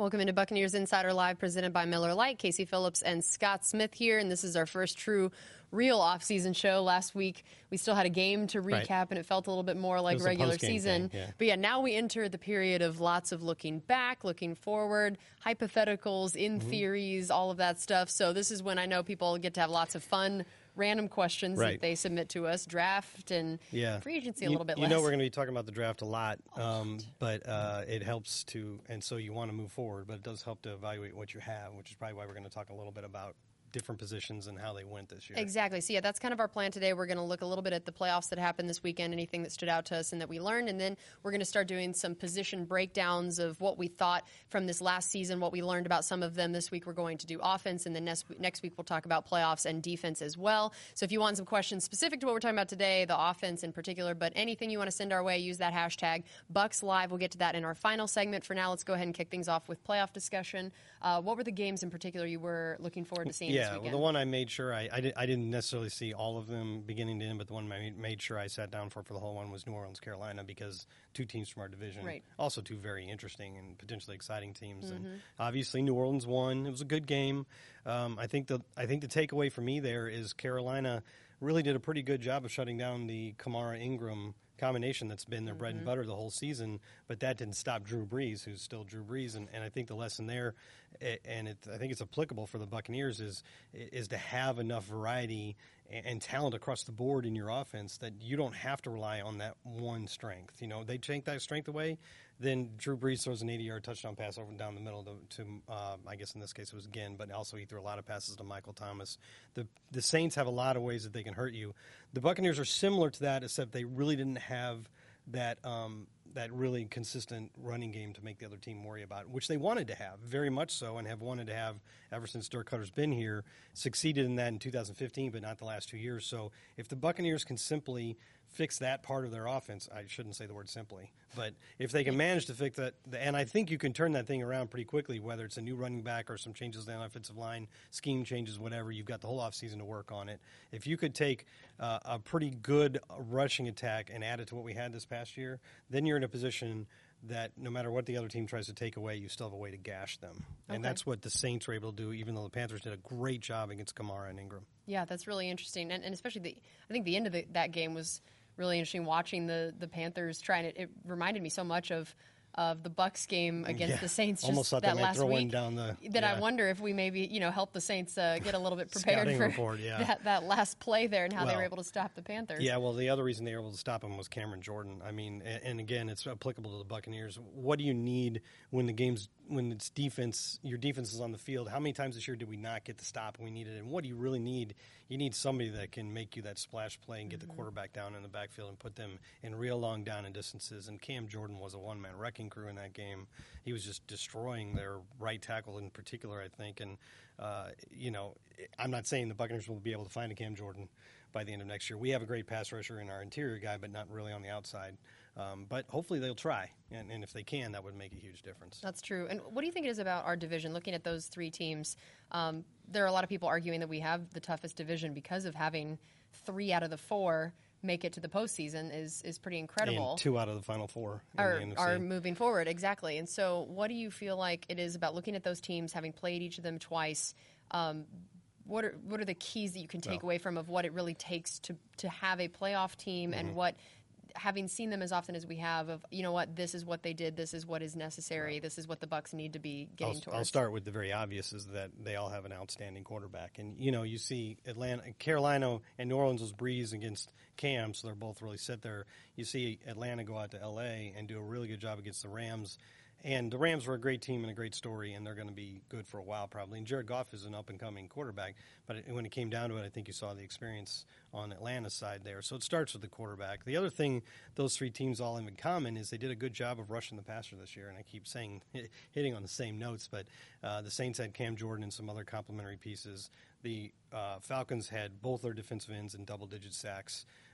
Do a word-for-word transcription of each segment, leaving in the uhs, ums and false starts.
Welcome into Buccaneers Insider Live, presented by Miller Lite. Casey Phillips and Scott Smith here, and this is our first true, real off-season show. Last week, we still had a game to recap, right, and it felt a little bit more like regular season. Thing, yeah. But yeah, now we enter the period of lots of looking back, looking forward, hypotheticals, in mm-hmm. theories, all of that stuff. So this is when I know people get to have lots of fun, random questions right. that they submit to us, draft and yeah. free agency you, a little bit you less. You know we're going to be talking about the draft a lot, a um, lot. but uh, it helps to, and so you want to move forward, but it does help to evaluate what you have, which is probably why we're going to talk a little bit about different positions and how they went this year. Exactly. So, yeah, that's kind of our plan today. We're going to look a little bit at the playoffs that happened this weekend, anything that stood out to us and that we learned, and then we're going to start doing some position breakdowns of what we thought from this last season, what we learned about some of them. This week we're going to do offense, and then next, next week we'll talk about playoffs and defense as well. So if you want some questions specific to what we're talking about today, the offense in particular, but anything you want to send our way, use that hashtag BucksLive. We'll get to that in our final segment. For now, let's go ahead and kick things off with playoff discussion. Uh, what were the games in particular you were looking forward to seeing yeah, this weekend? Well, the one I made sure I, I, did, I didn't necessarily see all of them beginning to end, but the one I made sure I sat down for for the whole one was New Orleans, Carolina, because two teams from our division, right. also two very interesting and potentially exciting teams. Mm-hmm. And obviously, New Orleans won. It was a good game. Um, I think the I think the takeaway for me there is Carolina really did a pretty good job of shutting down the Kamara Ingram combination that's been their mm-hmm. bread and butter the whole season, but that didn't stop Drew Brees, who's still Drew Brees, and, and I think the lesson there, and it, I think it's applicable for the Buccaneers, is is to have enough variety and, and talent across the board in your offense that you don't have to rely on that one strength. You know, they take that strength away, then Drew Brees throws an eighty-yard touchdown pass over and down the middle to, to uh, I guess in this case it was Ginn, but also he threw a lot of passes to Michael Thomas. The the Saints have a lot of ways that they can hurt you. The Buccaneers are similar to that, except they really didn't have that um, that really consistent running game to make the other team worry about, which they wanted to have, very much so, and have wanted to have ever since Dirk Cutter's been here. Succeeded in that in two thousand fifteen, but not the last two years. So if the Buccaneers can simply fix that part of their offense, I shouldn't say the word simply, but if they can manage to fix that, and I think you can turn that thing around pretty quickly, whether it's a new running back or some changes in the offensive line, scheme changes, whatever, you've got the whole offseason to work on it. If you could take uh, a pretty good rushing attack and add it to what we had this past year, then you're in a position that no matter what the other team tries to take away, you still have a way to gash them. Okay. And that's what the Saints were able to do, even though the Panthers did a great job against Kamara and Ingram. Yeah, that's really interesting. And, and especially the, I think the end of the, that game was really interesting watching the, the Panthers trying it. It reminded me so much of of the Bucs game against yeah, the Saints just almost thought that they last throw week. Down the, that yeah. I wonder if we maybe you know help the Saints uh, get a little bit prepared for report, yeah. that, that last play there and how well, they were able to stop the Panthers. Yeah, well, the other reason they were able to stop him was Cameron Jordan. I mean, and, and again, it's applicable to the Buccaneers. What do you need when the game's when it's defense? Your defense is on the field. How many times this year did we not get the stop we needed? And what do you really need? You need somebody that can make you that splash play and get mm-hmm. the quarterback down in the backfield and put them in real long down and distances. And Cam Jordan was a one-man wrecking crew in that game. He was just destroying their right tackle in particular, I think. And, uh, you know, I'm not saying the Buccaneers will be able to find a Cam Jordan by the end of next year. We have a great pass rusher in our interior guy, but not really on the outside. Um, but hopefully they'll try, and, and if they can, that would make a huge difference. That's true. And what do you think it is about our division? Looking at those three teams, um, there are a lot of people arguing that we have the toughest division because of having three out of the four make it to the postseason is is pretty incredible. And two out of the final four are, in the N F C. are moving forward, exactly. And so what do you feel like it is about looking at those teams, having played each of them twice, um, what are what are the keys that you can take well, away from of what it really takes to, to have a playoff team mm-hmm. and what – having seen them as often as we have of, you know what, this is what they did, this is what is necessary, this is what the Bucs need to be getting I'll, towards. I'll start with the very obvious is that they all have an outstanding quarterback. And, you know, you see Atlanta, Carolina and New Orleans was Breeze against Cam, so they're both really set there. You see Atlanta go out to L A and do a really good job against the Rams. And the Rams were a great team and a great story, and they're going to be good for a while probably. And Jared Goff is an up-and-coming quarterback. But it, when it came down to it, I think you saw the experience on Atlanta's side there. So it starts with the quarterback. The other thing those three teams all have in common is they did a good job of rushing the passer this year. And I keep saying, hitting on the same notes, but uh, the Saints had Cam Jordan and some other complementary pieces. The uh, Falcons had both their defensive ends in double-digit sacks.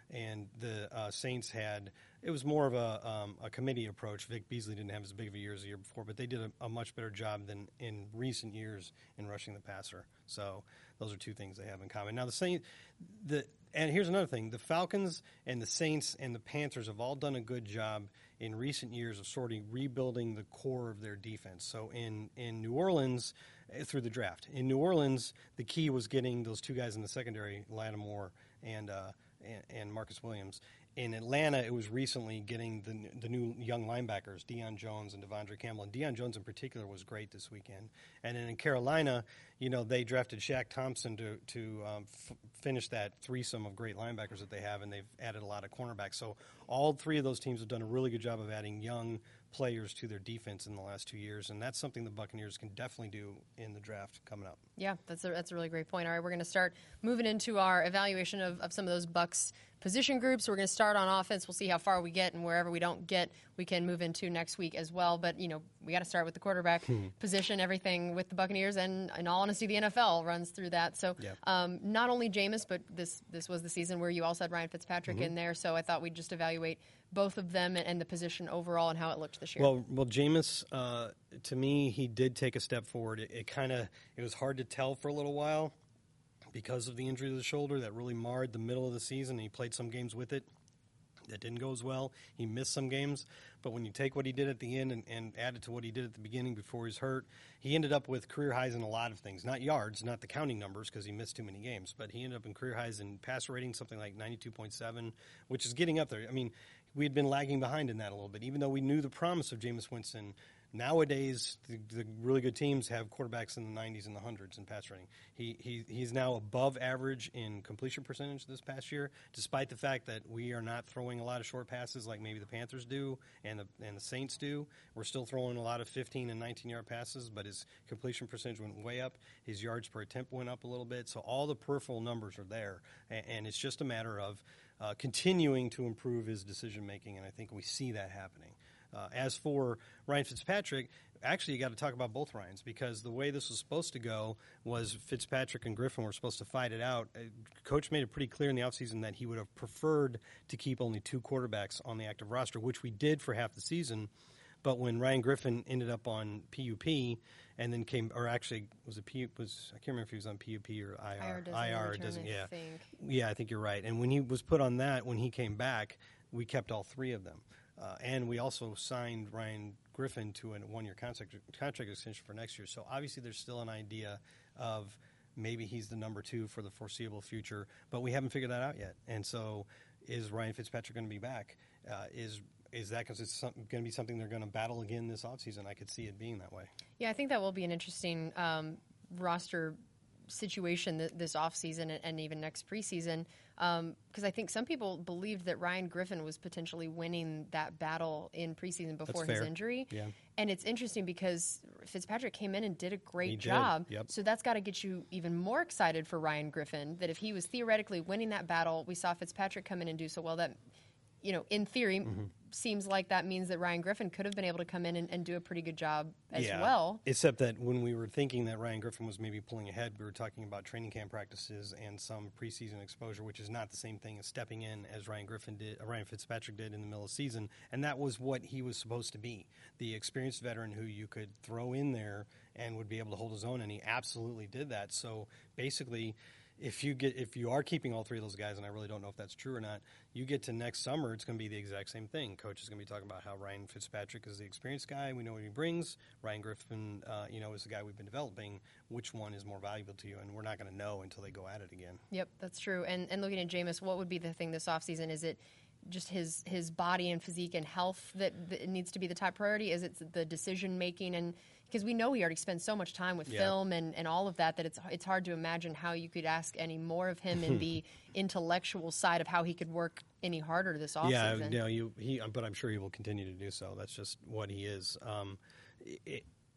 and the uh, Saints had it was more of a um, a committee approach. Vic Beasley didn't have as big of a year as the year before, but they did a, a much better job than in recent years in rushing the passer. So those are two things they have in common. Now the Saints, the and here's another thing: the Falcons and the Saints and the Panthers have all done a good job in recent years of sort of rebuilding the core of their defense. So in in New Orleans, through the draft, in New Orleans, the key was getting those two guys in the secondary, Lattimore and uh, and, and Marcus Williams. In Atlanta, it was recently getting the the new young linebackers, Deion Jones and Devondre Campbell. And Deion Jones in particular was great this weekend. And then in Carolina, you know, they drafted Shaq Thompson to to um, f- finish that threesome of great linebackers that they have, and they've added a lot of cornerbacks. So all three of those teams have done a really good job of adding young players to their defense in the last two years, and that's something the Buccaneers can definitely do in the draft coming up. Yeah, that's a, that's a really great point. All right, we're going to start moving into our evaluation of, of some of those Bucs position groups. We're going to start on offense. We'll see how far we get, and wherever we don't get, we can move into next week as well. But, you know, we got to start with the quarterback position. Everything with the Buccaneers, and in all honesty, the N F L runs through that. So yeah. um, not only Jameis, but this this was the season where you also had Ryan Fitzpatrick mm-hmm. in there. So I thought we'd just evaluate both of them and, and the position overall and how it looked this year. Well, well, Jameis, uh, to me, he did take a step forward. It, it kind of it was hard to tell for a little while because of the injury to the shoulder that really marred the middle of the season. He played some games with it that didn't go as well. He missed some games, but when you take what he did at the end and, and add it to what he did at the beginning before he was hurt, he ended up with career highs in a lot of things. Not yards, not the counting numbers because he missed too many games, but he ended up in career highs in passer rating, something like ninety-two point seven, which is getting up there. I mean, we had been lagging behind in that a little bit, even though we knew the promise of Jameis Winston. Nowadays, the, the really good teams have quarterbacks in the nineties and the hundreds in pass rating. He, he he's now above average in completion percentage this past year, despite the fact that we are not throwing a lot of short passes like maybe the Panthers do and the and the Saints do. We're still throwing a lot of fifteen and nineteen yard passes, but his completion percentage went way up. His yards per attempt went up a little bit. So all the peripheral numbers are there, and, and it's just a matter of uh, continuing to improve his decision making, and I think we see that happening. Uh, as for Ryan Fitzpatrick, actually you got to talk about both Ryans because the way this was supposed to go was Fitzpatrick and Griffin were supposed to fight it out. Uh, Coach made it pretty clear in the offseason that he would have preferred to keep only two quarterbacks on the active roster, which we did for half the season. But when Ryan Griffin ended up on P U P and then came, or actually was it P U P, was I can't remember if he was on P U P or I R. I R doesn't. I R return, doesn't. I Yeah, think. yeah, I think you're right. And when he was put on that, when he came back, we kept all three of them. Uh, and we also signed Ryan Griffin to a one-year contract, contract extension for next year. So obviously there's still an idea of maybe he's the number two for the foreseeable future, but we haven't figured that out yet. And so is Ryan Fitzpatrick going to be back? Uh, is is that because it's going to be something they're going to battle again this offseason? I could see it being that way. Yeah, I think that will be an interesting um, roster situation th- this offseason and, and even next preseason because um, I think some people believed that Ryan Griffin was potentially winning that battle in preseason before his injury. Yeah. And it's interesting because Fitzpatrick came in and did a great he did. job. Yep. So that's got to get you even more excited for Ryan Griffin, that if he was theoretically winning that battle, we saw Fitzpatrick come in and do so well that, you know, in theory, mm-hmm. seems like that means that Ryan Griffin could have been able to come in and, and do a pretty good job as yeah. well. Except that when we were thinking that Ryan Griffin was maybe pulling ahead, we were talking about training camp practices and some preseason exposure, which is not the same thing as stepping in as Ryan Griffin did, uh, Ryan Fitzpatrick did in the middle of the season. And that was what he was supposed to be, the experienced veteran who you could throw in there and would be able to hold his own, and he absolutely did that. So basically, If you get if you are keeping all three of those guys, and I really don't know if that's true or not, you get to next summer, it's going to be the exact same thing. Coach is going to be talking about how Ryan Fitzpatrick is the experienced guy. We know what he brings. Ryan Griffin, uh, you know, is the guy we've been developing. Which one is more valuable to you? And we're not going to know until they go at it again. Yep, that's true. And and looking at Jameis, what would be the thing this offseason? Is it just his his body and physique and health that, that needs to be the top priority? Is it the decision making? And because we know he already spends so much time with yeah. film and, and all of that that it's it's hard to imagine how you could ask any more of him in the intellectual side of how he could work any harder this offseason. Yeah, no, you he, but I'm sure he will continue to do so. That's just what he is. Um, it,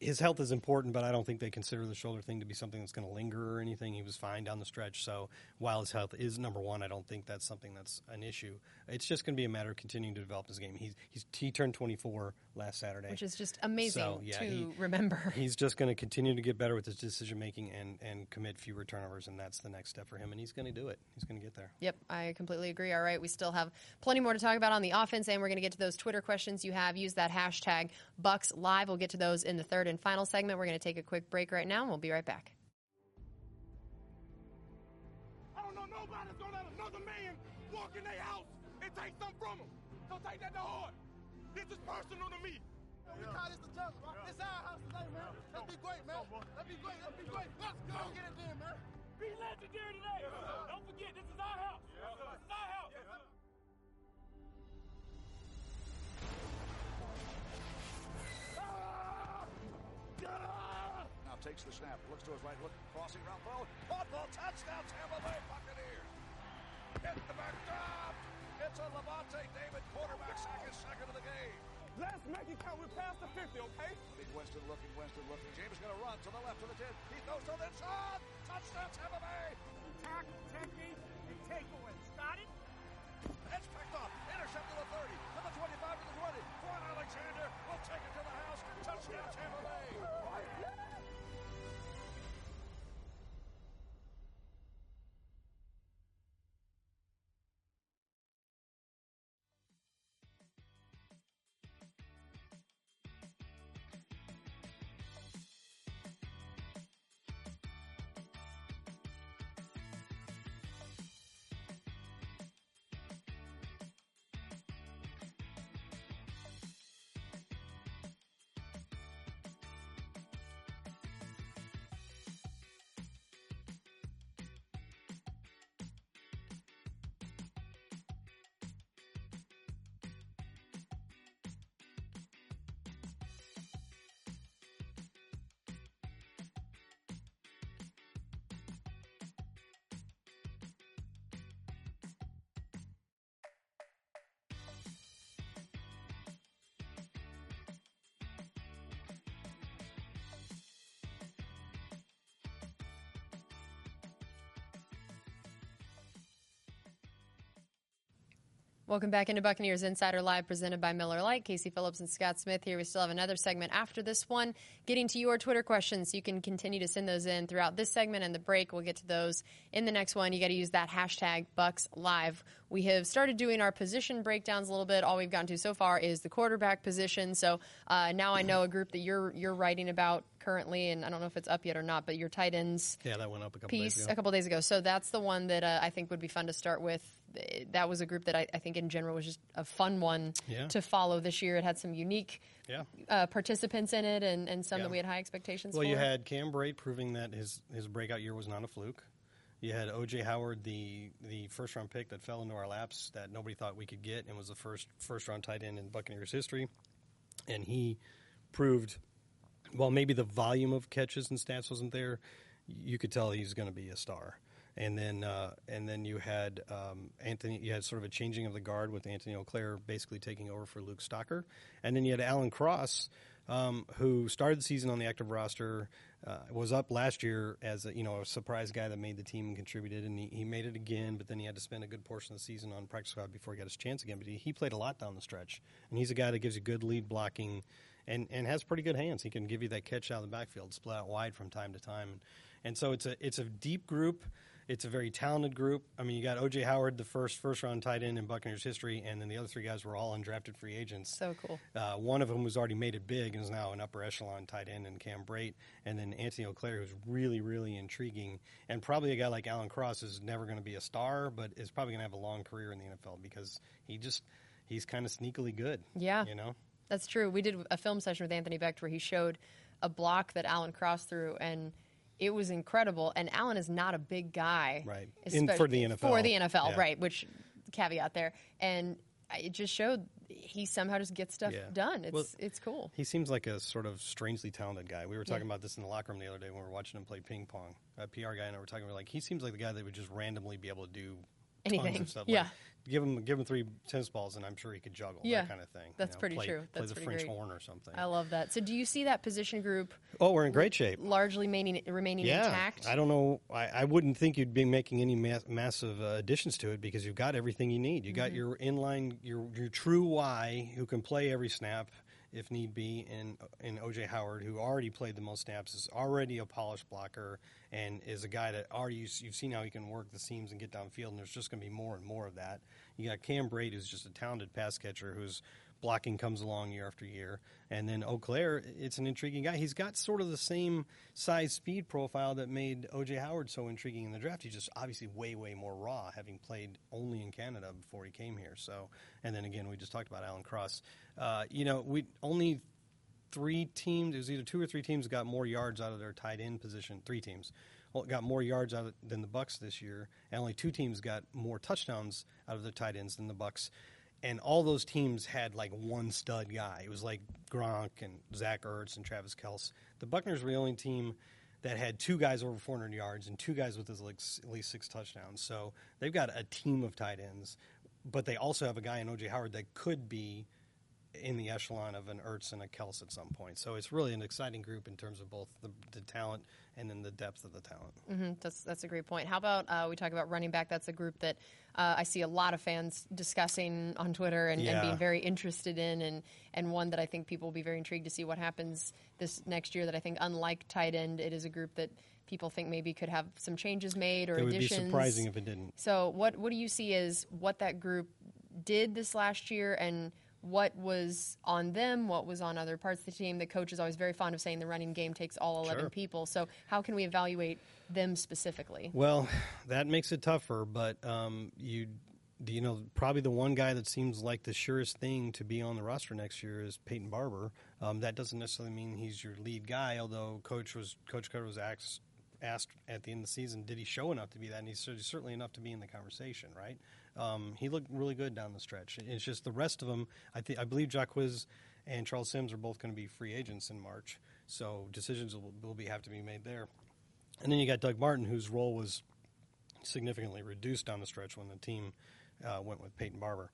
his health is important, but I don't think they consider the shoulder thing to be something that's going to linger or anything. He was fine down the stretch. So while his health is number one, I don't think that's something that's an issue. It's just going to be a matter of continuing to develop his game. He's, he's he turned twenty-four last Saturday, which is just amazing so, yeah, to he, remember. He's just going to continue to get better with his decision making and and commit fewer turnovers, and that's the next step for him. And he's going to do it. He's going to get there. Yep, I completely agree. All right, we still have plenty more to talk about on the offense, and we're going to get to those Twitter questions you have. Use that hashtag Bucks Live. We'll get to those in the third and final segment. We're going to take a quick break right now, and we'll be right back. I don't know nobody's going to let another man walk in their house and take something from them. So take that to heart. This is personal to me. Yeah. We call this the jungle, right? Yeah. This our house today, man. Let's be great, man. Let's be great. Let's be great. Let's go. Let's get it in, man. Be legendary today. Yeah. Don't forget, this is our house. Yeah. This is our house. Yeah. Now takes the snap, looks to his right, look, crossing around, throw, caught ball, touchdown, Tampa Bay Buccaneers. Hit the back drop. It's a Levante David quarterback sack, his second of the game. Let's make it count. We're past the fifty, okay? Big Winston looking, Winston looking. James is going to run to the left to the ten. He throws to the inside. Touchdown, Tampa Bay. Tackle, technique, and takeaways. Got it? It's picked up. Intercepted the thirty. To the twenty-five, to the twenty. Quan Alexander will take it to the house. Touchdown, Tampa Bay. Welcome back into Buccaneers Insider Live, presented by Miller Lite. Casey Phillips and Scott Smith here. We still have another segment after this one, getting to your Twitter questions. You can continue to send those in throughout this segment and the break. We'll get to those in the next one. You got to use that hashtag Bucks Live. We have started doing our position breakdowns a little bit. All we've gotten to so far is the quarterback position. So uh, now I know a group that you're you're writing about currently, and I don't know if it's up yet or not, but your tight ends yeah, that went up a couple piece days ago. a couple days ago. So that's the one that uh, I think would be fun to start with. That was a group that I, I think in general was just a fun one yeah. to follow this year. It had some unique yeah. uh, participants in it, and, and some yeah. that we had high expectations well, for. Well, you had Cam Brate proving that his, his breakout year was not a fluke. You had O J Howard, the the first round pick that fell into our laps that nobody thought we could get, and was the first first round tight end in Buccaneers history. And he proved, well, maybe the volume of catches and stats wasn't there. You could tell he's going to be a star. And then, uh, and then you had um, Anthony. You had sort of a changing of the guard with Anthony Auclair basically taking over for Luke Stocker, and then you had Alan Cross, um, who started the season on the active roster, uh, was up last year as a, you know a surprise guy that made the team and contributed, and he, he made it again. But then he had to spend a good portion of the season on practice squad before he got his chance again. But he, he played a lot down the stretch, and he's a guy that gives you good lead blocking, and, and has pretty good hands. He can give you that catch out of the backfield, split out wide from time to time, and, and so it's a it's a deep group. It's a very talented group. I mean, you got O J Howard, the first first-round tight end in Buccaneers history, and then the other three guys were all undrafted free agents. So cool. Uh, one of them was already made it big and is now an upper echelon tight end in Cam Brate, and then Anthony Auclair, who's really, really intriguing, and probably a guy like Alan Cross is never going to be a star, but is probably going to have a long career in the N F L because he just he's kind of sneakily good. Yeah, you know, that's true. We did a film session with Anthony Becht where he showed a block that Alan Cross threw, and it was incredible, and Allen is not a big guy. Right. In, for the N F L. For the N F L, yeah. right, which caveat there. And it just showed he somehow just gets stuff yeah. done. It's well, it's cool. He seems like a sort of strangely talented guy. We were talking yeah. about this in the locker room the other day when we were watching him play ping pong. A P R guy and I were talking about, like, he seems like the guy that would just randomly be able to do Anything. tons of stuff. Yeah. Like, give him give him three tennis balls, and I'm sure he could juggle. Yeah. That kind of thing. That's you know, pretty play, true. Play That's the pretty French great. horn or something. I love that. So do you see that position group Oh, we're in great shape. largely remaining, remaining Yeah, intact? I don't know. I, I wouldn't think you'd be making any ma- massive uh, additions to it because you've got everything you need. You got Mm-hmm. your inline, your your true Y who can play every snap if need be, and and O J Howard, who already played the most snaps, is already a polished blocker and is a guy that already you've, you've seen how he can work the seams and get downfield. And there's just going to be more and more of that. You got Cam Braid, who's just a talented pass catcher, who's blocking comes along year after year. And then Eau Claire, it's an intriguing guy. He's got sort of the same size speed profile that made O J Howard so intriguing in the draft. He's just obviously way, way more raw, having played only in Canada before he came here. So, and then again, we just talked about Alan Cross. Uh, you know, we only three teams, it was either two or three teams got more yards out of their tight end position. Three teams got more yards out of, than the Bucks this year, and only two teams got more touchdowns out of their tight ends than the Bucks. And all those teams had like one stud guy. It was like Gronk and Zach Ertz and Travis Kelce. The Buccaneers were the only team that had two guys over four hundred yards and two guys with like at least six touchdowns. So they've got a team of tight ends, but they also have a guy in O J Howard that could be in the echelon of an Ertz and a Kelce at some point. So it's really an exciting group in terms of both the, the talent and then the depth of the talent. Mm-hmm. That's that's a great point. How about uh, we talk about running back? That's a group that uh, I see a lot of fans discussing on Twitter and, Yeah. and being very interested in, and, and one that I think people will be very intrigued to see what happens this next year. That I think, unlike tight end, it is a group that people think maybe could have some changes made or It would additions. be surprising if it didn't. So what what do you see as what that group did this last year, and what was on them, what was on other parts of the team? The coach is always very fond of saying the running game takes all eleven Sure. people. So how can we evaluate them specifically? Well, that makes it tougher, but um, you you know, probably the one guy that seems like the surest thing to be on the roster next year is Peyton Barber. Um, that doesn't necessarily mean he's your lead guy, although Coach was Coach Cutter was asked, asked at the end of the season, did he show enough to be that? And he's certainly enough to be in the conversation, right? Um, he looked really good down the stretch. It's just the rest of them. I think I believe Jacquizz and Charles Sims are both going to be free agents in March, so decisions will, will be have to be made there. And then you got Doug Martin, whose role was significantly reduced down the stretch when the team uh, went with Peyton Barber.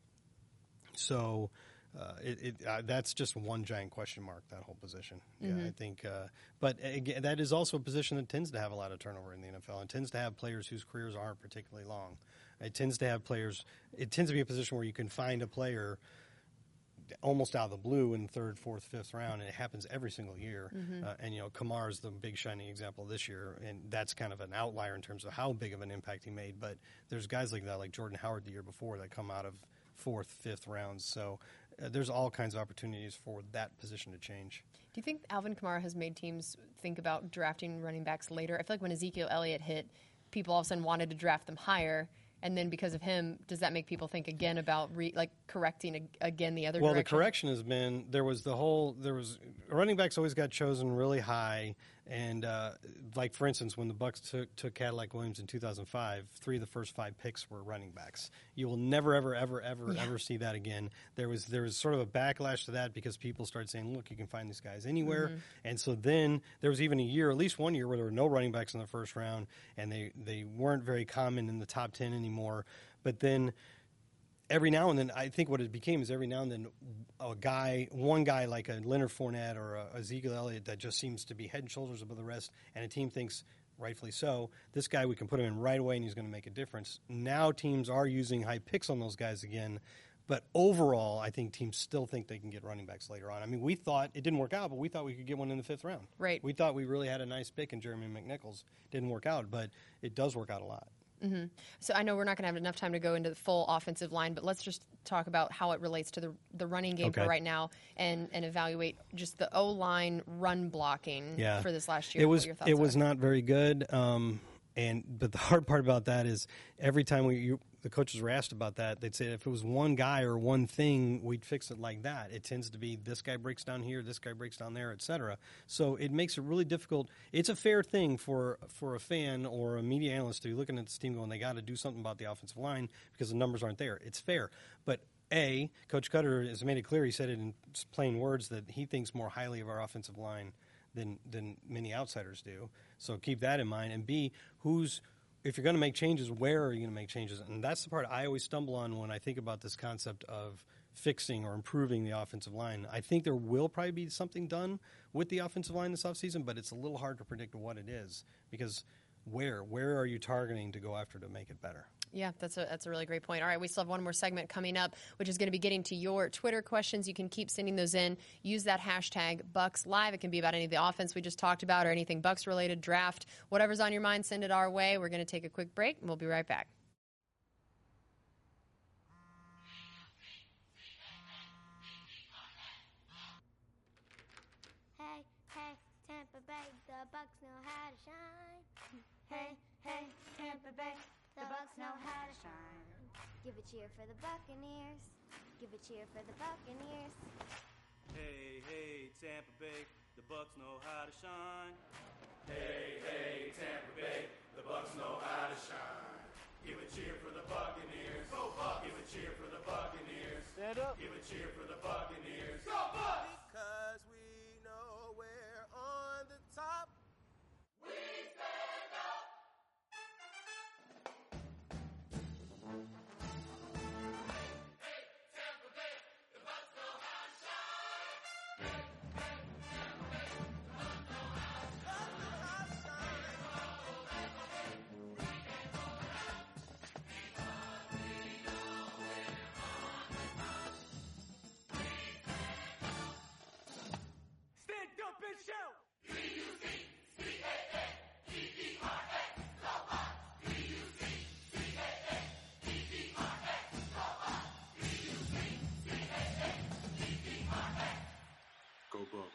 So uh, it, it uh, that's just one giant question mark, that whole position. Mm-hmm. Yeah, I think. Uh, but again, that is also a position that tends to have a lot of turnover in the N F L and tends to have players whose careers aren't particularly long. It tends to have players. It tends to be a position where you can find a player almost out of the blue in the third, fourth, fifth round, and it happens every single year. Mm-hmm. Uh, and, you know, Kamar is the big shining example this year, and that's kind of an outlier in terms of how big of an impact he made. But there's guys like that, like Jordan Howard the year before, that come out of fourth, fifth rounds. So uh, there's all kinds of opportunities for that position to change. Do you think Alvin Kamara has made teams think about drafting running backs later? I feel like when Ezekiel Elliott hit, people all of a sudden wanted to draft them higher. And then because of him, does that make people think again about re, like correcting ag- again the other Well, direction? the correction has been there was the whole there was running backs always got chosen really high, and uh, like for instance, when the Bucks took, took Cadillac Williams in two thousand five, three of the first five picks were running backs. You will never, ever, ever, ever, Yeah. ever see that again. There was there was sort of a backlash to that because people started saying, "Look, you can find these guys anywhere," Mm-hmm. and so then there was even a year, at least one year, where there were no running backs in the first round, and they they weren't very common in the top ten anymore. But then every now and then, I think what it became is every now and then a guy, one guy like a Leonard Fournette or a Ezekiel Elliott that just seems to be head and shoulders above the rest, and a team thinks, rightfully so, this guy we can put him in right away and he's going to make a difference. Now teams are using high picks on those guys again, but overall, I think teams still think they can get running backs later on. I mean, we thought, it didn't work out, but we thought we could get one in the fifth round. Right. We thought we really had a nice pick in Jeremy McNichols. Didn't work out, but it does work out a lot. Mm-hmm. So I know we're not going to have enough time to go into the full offensive line, but let's just talk about how it relates to the the running game Okay. for right now, and, and evaluate just the O line run blocking Yeah. for this last year. It what was your thoughts it was are. not very good. Um, and but the hard part about that is every time we you, the coaches were asked about that, they'd say if it was one guy or one thing, we'd fix it like that. It tends to be this guy breaks down here, this guy breaks down there, et cetera. So it makes it really difficult. It's a fair thing for for a fan or a media analyst to be looking at this team going, they got to do something about the offensive line because the numbers aren't there. It's fair, but A, Coach Cutter has made it clear. He said it in plain words that he thinks more highly of our offensive line than than many outsiders do. So keep that in mind. And B, who's if you're going to make changes, where are you going to make changes? And that's the part I always stumble on when I think about this concept of fixing or improving the offensive line. I think there will probably be something done with the offensive line this offseason, but it's a little hard to predict what it is because where? Where are you targeting to go after to make it better? Yeah, that's a that's a really great point. All right, we still have one more segment coming up, which is going to be getting to your Twitter questions. You can keep sending those in. Use that hashtag Bucks Live. It can be about any of the offense we just talked about or anything Bucks related, draft, whatever's on your mind. Send it our way. We're going to take a quick break, and we'll be right back. Hey, hey, Tampa Bay, the Bucks know how to shine. Hey, hey, Tampa Bay. The Bucks know how to shine. Give a cheer for the Buccaneers. Give a cheer for the Buccaneers. Hey, hey, Tampa Bay, the Bucks know how to shine. Hey, hey, Tampa Bay, the Bucks know how to shine. Give a cheer for the Buccaneers. Go Bucks! Give a cheer for the Buccaneers. Stand up. Give a cheer for the Buccaneers. Go Bucks! Because we know we're on the top. We stand up. Stand up and shout! Go Bucks.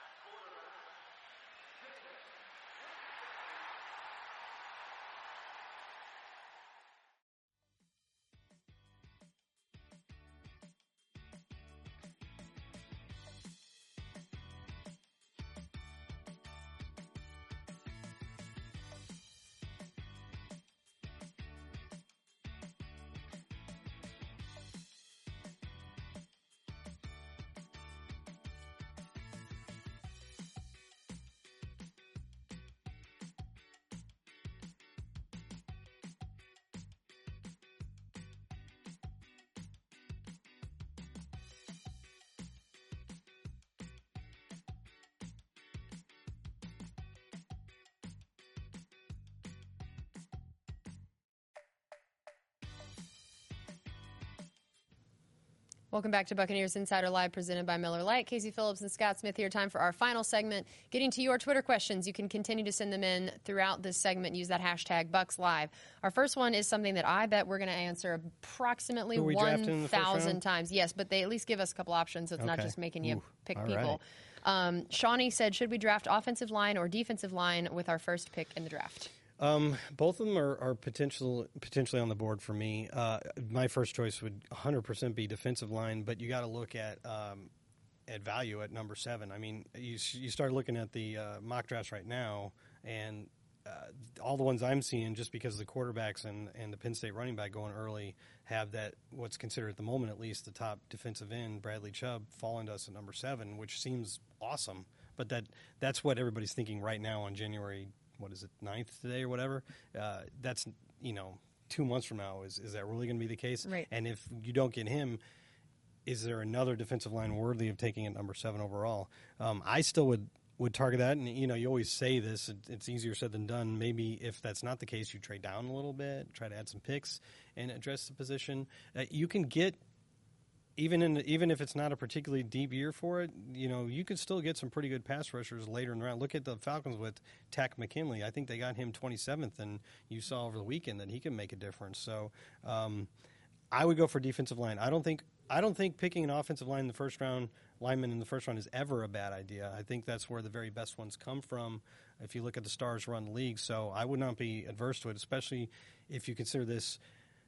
Welcome back to Buccaneers Insider Live, presented by Miller Lite. Casey Phillips and Scott Smith here. Time for our final segment, getting to your Twitter questions. You can continue to send them in throughout this segment. Use that hashtag Bucks Live. Our first one is something that I bet we're going to answer approximately one thousand times. Yes, but they at least give us a couple options, so it's okay. Not just making you Ooh, pick people. Right. Um, Shawnee said, should we draft offensive line or defensive line with our first pick in the draft? Um, both of them are, are potential, potentially on the board for me. Uh, my first choice would one hundred percent be defensive line, but you got to look at um, at value at number seven. I mean, you you start looking at the uh, mock drafts right now, and uh, all the ones I'm seeing, just because the quarterbacks and, and the Penn State running back going early have that, what's considered at the moment at least, the top defensive end, Bradley Chubb, falling to us at number seven, which seems awesome. But that that's what everybody's thinking right now on January what is it, ninth today or whatever, uh, that's, you know, two months from now, is, is that really going to be the case? Right. And if you don't get him, is there another defensive line worthy of taking at number seven overall? Um, I still would, would target that, and, you know, you always say this, it, it's easier said than done. Maybe if that's not the case, you trade down a little bit, try to add some picks and address the position. Uh, you can get, Even in even if it's not a particularly deep year for it, you know, you could still get some pretty good pass rushers later in the round. Look at the Falcons with Takk McKinley. I think they got him twenty-seventh, and you saw over the weekend that he can make a difference. So um, I would go for defensive line. I don't think I don't think picking an offensive line in the first round, lineman in the first round, is ever a bad idea. I think that's where the very best ones come from if you look at the stars who run the league. So I would not be adverse to it, especially if you consider this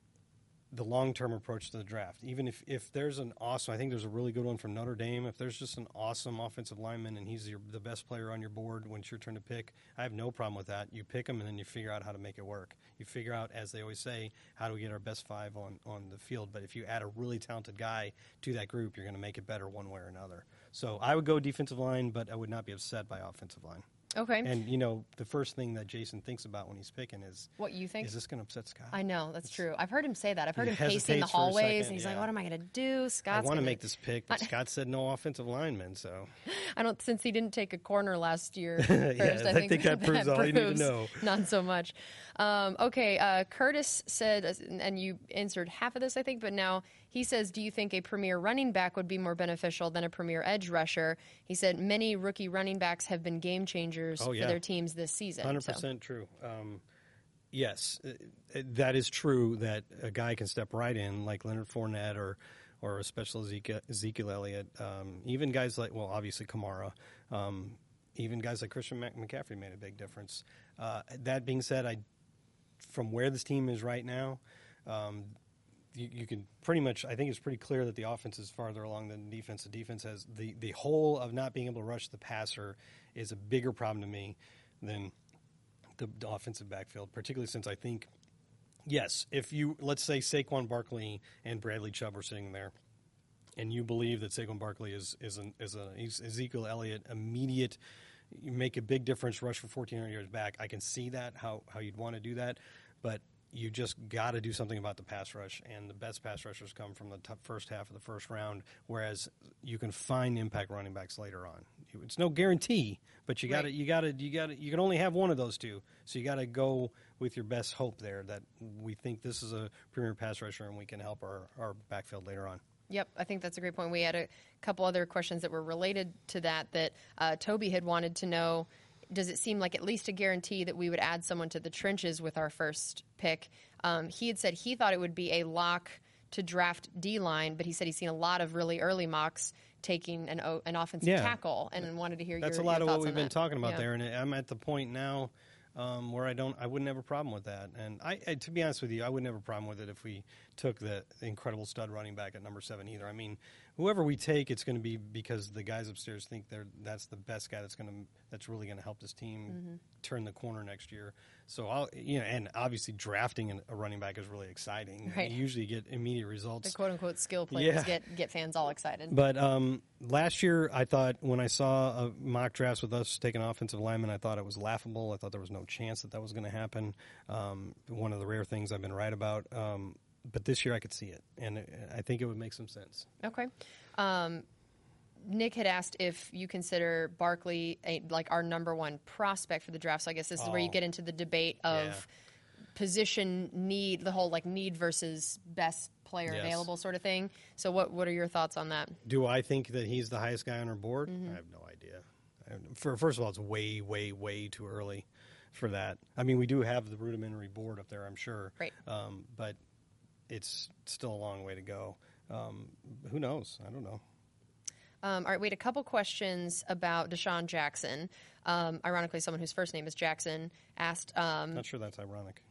the long-term approach to the draft. Even if, if there's an awesome, I think there's a really good one from Notre Dame. If there's just an awesome offensive lineman and he's your, the best player on your board when it's your turn to pick, I have no problem with that. You pick him and then you figure out how to make it work. You figure out, as they always say, how do we get our best five on, on the field. But if you add a really talented guy to that group, you're going to make it better one way or another. So I would go defensive line, but I would not be upset by offensive line. Okay. And, you know, the first thing that Jason thinks about when he's picking is, What you think? is this going to upset Scott? I know, that's true. I've heard him say that. I've heard He him pacing the hesitates for a hallways, second, and he's yeah. like, what am I going to do? I Scott's want to gonna... make this pick, but Scott said no offensive lineman, so. I don't, since he didn't take a corner last year. Yeah, first, I, I think think that proves all you need to proves know. Not so much. Um, okay, uh, Curtis said, and you answered half of this, I think, but now he says, do you think a premier running back would be more beneficial than a premier edge rusher? He said many rookie running backs have been game changers Oh, yeah. for their teams this season. one hundred percent true. Um, yes, uh, that is true that a guy can step right in like Leonard Fournette or or a special Ezekiel, Ezekiel Elliott. Um, even guys like, well, obviously Kamara. Um, even guys like Christian Mac- McCaffrey made a big difference. Uh, that being said, I from where this team is right now, um, you, you can pretty much, I think it's pretty clear that the offense is farther along than the defense. The defense has the, the whole of not being able to rush the passer is a bigger problem to me than the, the offensive backfield, particularly since I think, yes, if you, let's say Saquon Barkley and Bradley Chubb are sitting there, and you believe that Saquon Barkley is is an, is a he's Ezekiel Elliott immediate, you make a big difference, rush for fourteen hundred yards back. I can see that how how you'd want to do that, but you just got to do something about the pass rush, and the best pass rushers come from the t- first half of the first round. Whereas you can find impact running backs later on. It's no guarantee, but you got to Right. you got to you got to you can only have one of those two, so you got to go with your best hope there that we think this is a premier pass rusher and we can help our our backfield later on. Yep, I think that's a great point. We had a couple other questions that were related to that that uh, Toby had wanted to know. Does it seem like at least a guarantee that we would add someone to the trenches with our first pick? Um, he had said he thought it would be a lock to draft D-line, but he said he's seen a lot of really early mocks taking an, o- an offensive Yeah. tackle and wanted to hear That's your a lot your of what thoughts we've on been that. talking about Yeah. there, and I'm at the point now um, where I don't, I wouldn't have a problem with that. And I, I, to be honest with you, I wouldn't have a problem with it if we took the incredible stud running back at number seven either. I mean, whoever we take, it's going to be because the guys upstairs think they're that's the best guy that's going to that's really going to help this team Mm-hmm. turn the corner next year. So I'll, you know, and obviously drafting an, a running back is really exciting. Right. You usually get immediate results. The quote-unquote skill players Yeah. get, get fans all excited. But um, last year, I thought when I saw a mock drafts with us taking offensive linemen, I thought it was laughable. I thought there was no chance that that was going to happen. Um, one of the rare things I've been right about. Um, but this year, I could see it, and I think it would make some sense. Okay. Um, Nick had asked if you consider Barkley a, like our number one prospect for the draft. So I guess this is where you Oh. get into the debate of Yeah. position need, the whole like need versus best player Yes. available sort of thing. So what what are your thoughts on that? Do I think that he's the highest guy on our board? Mm-hmm. I have no idea. I, for, first of all, it's way, way, way too early for that. I mean, we do have the rudimentary board up there, I'm sure. Right. Um, but it's still a long way to go. Um, who knows? I don't know. Um, all right, we had a couple questions about Deshaun Jackson. Um, ironically, someone whose first name is Jackson asked um, Not sure that's ironic.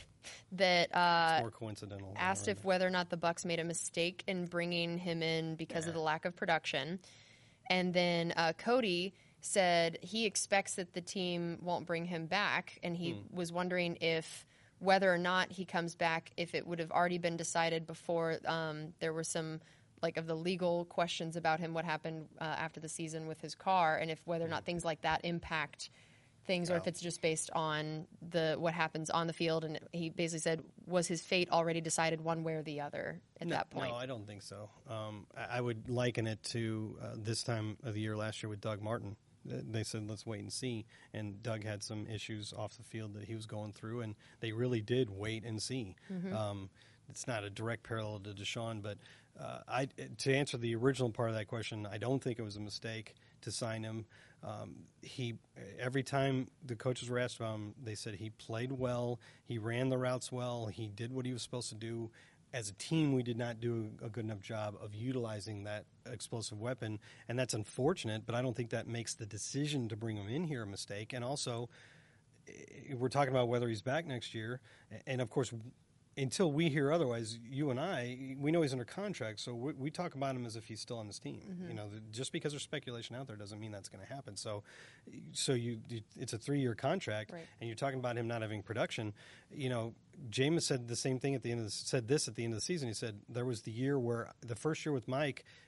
that uh, It's more coincidental. than asked if ironic. whether or not the Bucks made a mistake in bringing him in because of the lack of production. And then uh, Cody said he expects that the team won't bring him back, and he Hmm. was wondering if whether or not he comes back, if it would have already been decided before um, there were some like of the legal questions about him, what happened uh, after the season with his car, and if whether or not things like that impact things, or if Yeah. it's just based on the what happens on the field. And he basically said, was his fate already decided one way or the other at no, that point? No, I don't think so. Um, I, I would liken it to uh, this time of the year last year with Doug Martin. Uh, They said, let's wait and see. And Doug had some issues off the field that he was going through, and they really did wait and see. Mm-hmm. Um, it's not a direct parallel to Deshaun, but uh, I, to answer the original part of that question, I don't think it was a mistake to sign him. Um, he every time the coaches were asked about him, they said he played well, he ran the routes well, he did what he was supposed to do. As a team, we did not do a good enough job of utilizing that explosive weapon, and that's unfortunate, but I don't think that makes the decision to bring him in here a mistake. And also, eh, we're talking about whether he's back next year, and of course, until we hear otherwise, you and I, we know he's under contract, so we, we talk about him as if he's still on this team. Mm-hmm. You know, the, just because there's speculation out there doesn't mean that's going to happen. So, so you, you it's a three-year contract, Right. and you're talking about him not having production. You know, Jameis said the same thing at the end of the, said this at the end of the season. He said there was the year where the first year with Mike,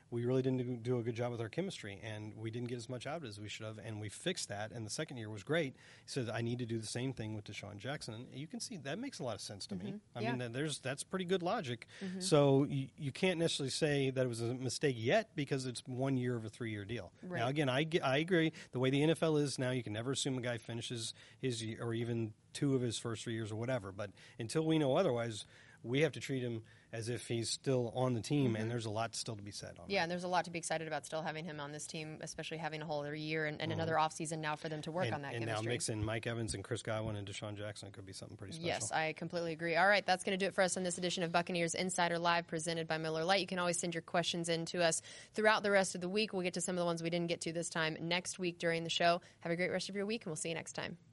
we really didn't do- do a good job with our chemistry, and we didn't get as much out as we should have, and we fixed that, and the second year was great. He said, I need to do the same thing with Deshaun Jackson. And you can see that makes a lot of sense to me. I Yeah. mean, that- there's that's pretty good logic. So you, you can't necessarily say that it was a mistake yet because it's one year of a three-year deal. Right. Now, again, I, ge- I agree. The way the N F L is now, you can never assume a guy finishes his year, or even two of his first three years or whatever. But until we know otherwise, we have to treat him as if he's still on the team, and there's a lot still to be said on Yeah, that. and there's a lot to be excited about still having him on this team, especially having a whole other year and, and another offseason now for them to work and, on that and chemistry. now mix in Mike Evans and Chris Godwin and Deshaun Jackson. It could be something pretty special. Yes, I completely agree. All right, that's going to do it for us on this edition of Buccaneers Insider Live presented by Miller Lite. You can always send your questions in to us throughout the rest of the week. We'll get to some of the ones we didn't get to this time next week during the show. Have a great rest of your week, and we'll see you next time.